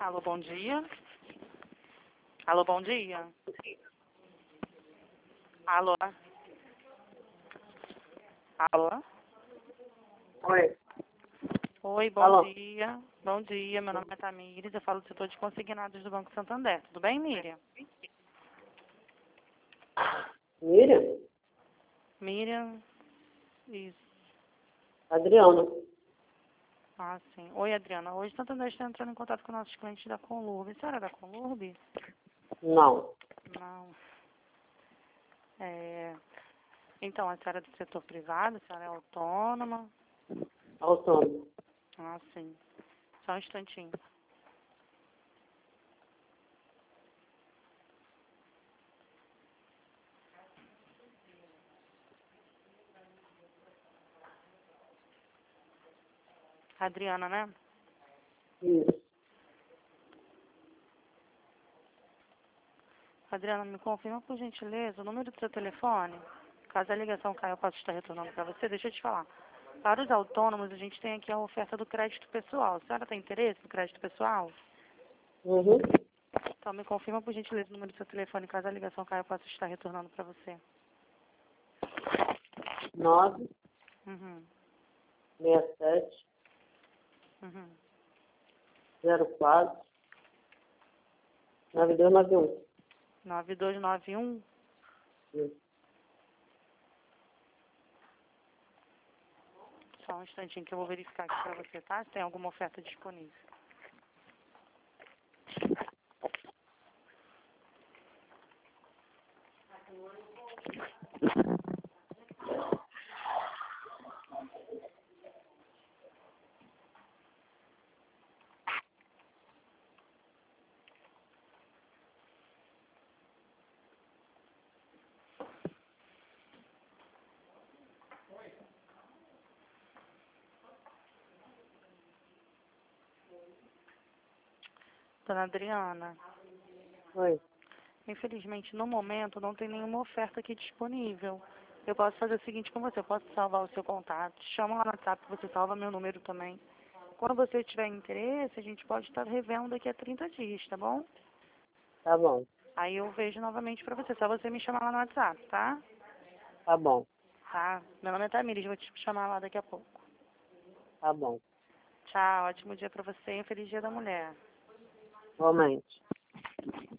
Alô, bom dia. Alô, bom dia. Alô. Alô. Oi. Oi, bom Alô. dia. Bom dia, meu nome é Tamires, eu falo do setor de consignados do Banco Santander. Tudo bem, Miriam? Miriam? Miriam, isso. Adriana. Ah, sim. Oi, Adriana. Hoje o Santander está entrando em contato com nossos clientes da Conlurb. A senhora é da Conlurb? Não. Não. Então, a senhora é do setor privado? A senhora é autônoma? Autônomo. Ah, sim. Só um instantinho. Adriana, né? Isso. Adriana, me confirma, por gentileza, o número do seu telefone. Caso a ligação caia, eu posso estar retornando para você. Deixa eu te falar. Para os autônomos, a gente tem aqui a oferta do crédito pessoal. A senhora tem interesse no crédito pessoal? Uhum. Então, me confirma, por gentileza, o número do seu telefone. Caso a ligação caia, eu posso estar retornando para você. 9, Uhum. 67, Uhum. 04, 9291. 9291. Isso. Só um instantinho que eu vou verificar aqui para você, tá? Se tem alguma oferta disponível. Dona Adriana, Oi. infelizmente, no momento, não tem nenhuma oferta aqui disponível. Eu posso fazer o seguinte com você, eu posso salvar o seu contato, te chamo lá no WhatsApp, você salva meu número também. Quando você tiver interesse, a gente pode estar revendo daqui a 30 dias, tá bom? Tá bom. Aí eu vejo novamente pra você, só você me chamar lá no WhatsApp, tá? Tá bom. Tá. Meu nome é Tamires, vou te chamar lá daqui a pouco. Tá bom. Tchau, ótimo dia pra você e um feliz dia da mulher. Igualmente.